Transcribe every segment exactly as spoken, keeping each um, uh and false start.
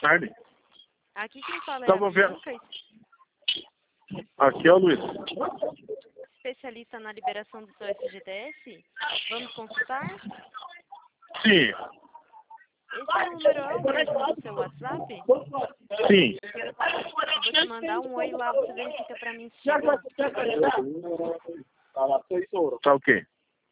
tarde. Aqui quem fala é Tava a vendo. Bianca, Aqui é o Luiz. especialista na liberação do seu F G T S. Vamos consultar? Sim, Esse número é o mesmo do seu WhatsApp? sim. Eu vou te mandar um oi lá, você verifica pra mim se chegou. Tá ok.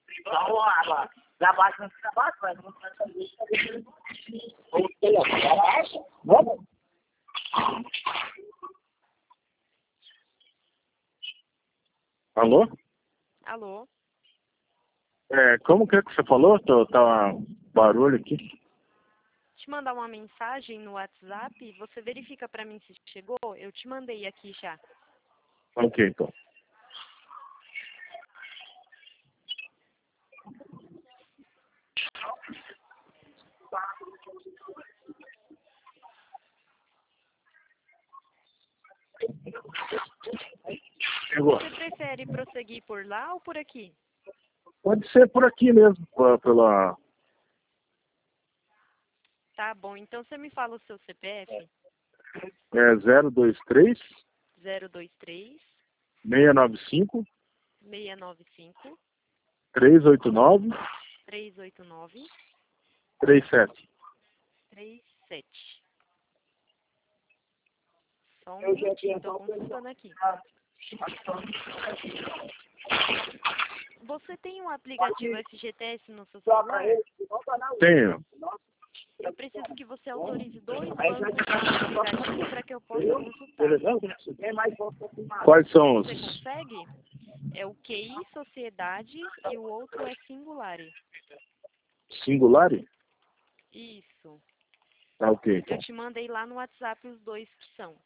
Alô? Alô? É, como que é que você falou? Tô, tá barulho aqui. Te mandar uma mensagem no WhatsApp, você verifica pra mim se chegou? Eu te mandei aqui já. Ok, então. Chegou. Você prefere prosseguir por lá ou por aqui? Pode ser por aqui mesmo, p- pela... Tá bom, então você me fala o seu C P F? É zero dois três, zero dois três, seis nove cinco, seis nove cinco, três oito nove, três oito nove, três sete. três sete. Só um minutinho, tô consultando aqui. Você tem um aplicativo F G T S no seu celular? Tenho. Eu preciso que você autorize dois bancos no aplicativo para que eu possa consultar. Quais são os... Você consegue? É o Q I Sociedade e o outro é Singulari. Singulari? Isso. Tá ok, então. Eu te mandei lá no WhatsApp os dois que são.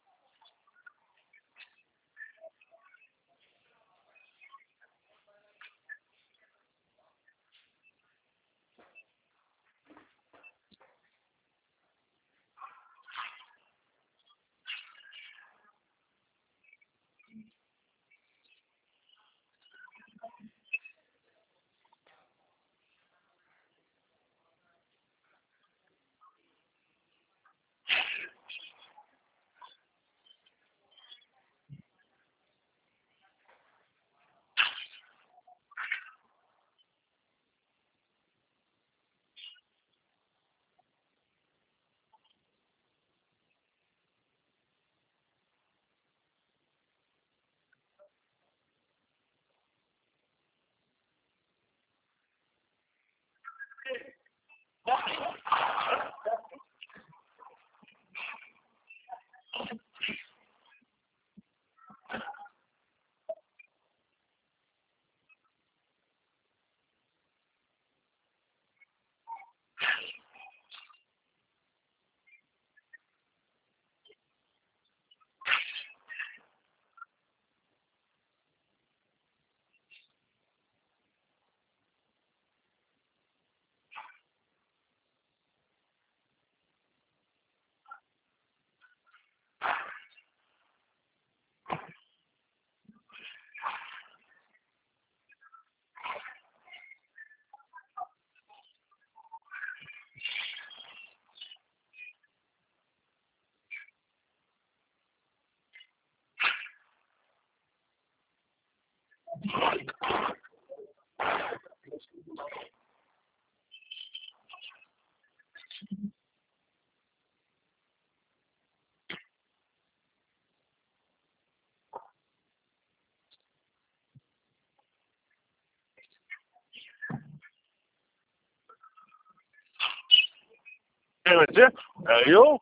Quem vai dizer? É eu?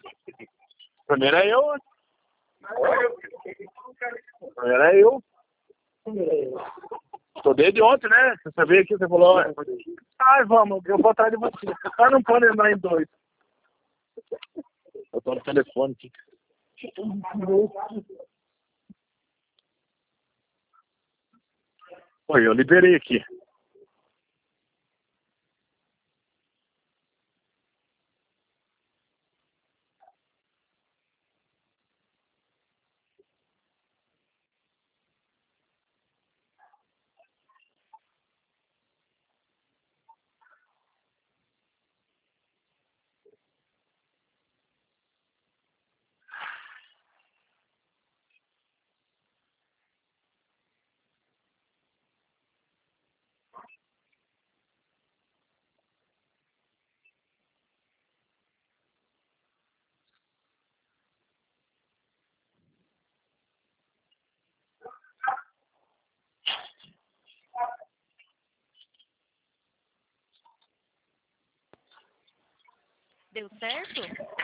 Primeiro é eu. Primeiro é eu. Tô desde ontem, né? Você veio aqui, você falou, "Ai, ai, vamos, eu vou atrás de você. Ah, não pode andar em dois." Eu tô no telefone aqui. Oi, eu liberei aqui. Deu certo?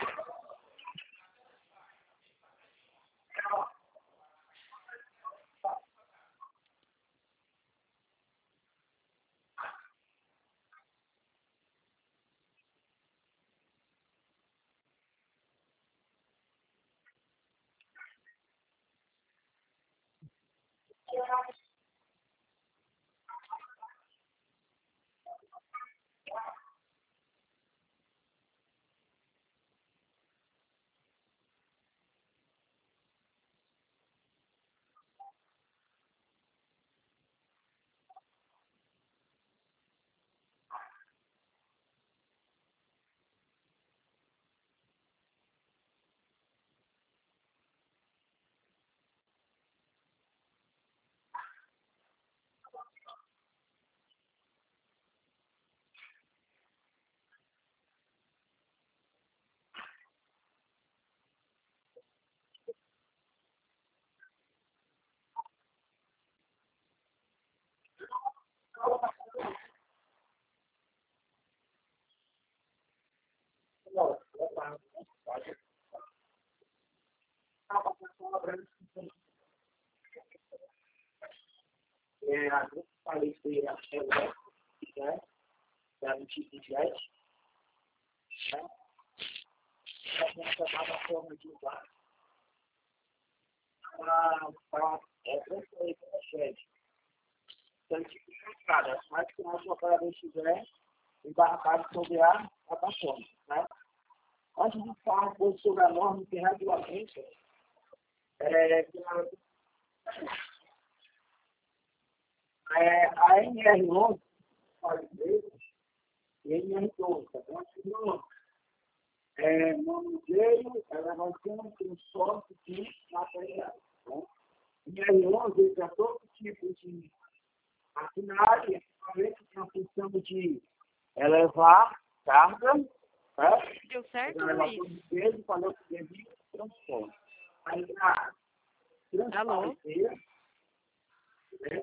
É, a gente falei que a Chevrolet, né? Da vinte e sete, né? Essa nova forma de usar para essa foi a Chevrolet. Então, tipo, cara, mais que nós operador estiver embarcado sobre a plataforma, né? Antes de falar um pouco sobre a norma que regulamenta, é, é, a N R onze, e a N R doze, tá bom? É, manuseio, elevação, transporte de materiais. Né? N R onze é todo tipo de maquinária, equipamento que nós precisamos de elevar carga, né? Deu certo, Elevação Luiz? de peso para o serviço de transporte. Aí, na Alô? transparecer, né?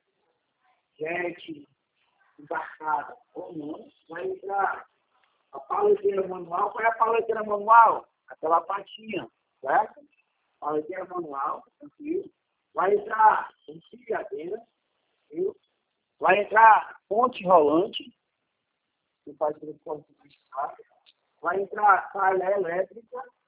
Jet, embarcada ou não, vai entrar a paleteira manual. Qual é a paleteira manual? Aquela patinha, certo? Paleteira manual, tranquilo. Vai entrar encilhadeira, viu? Vai entrar ponte rolante, que faz transporte de escada. Vai entrar calha elétrica,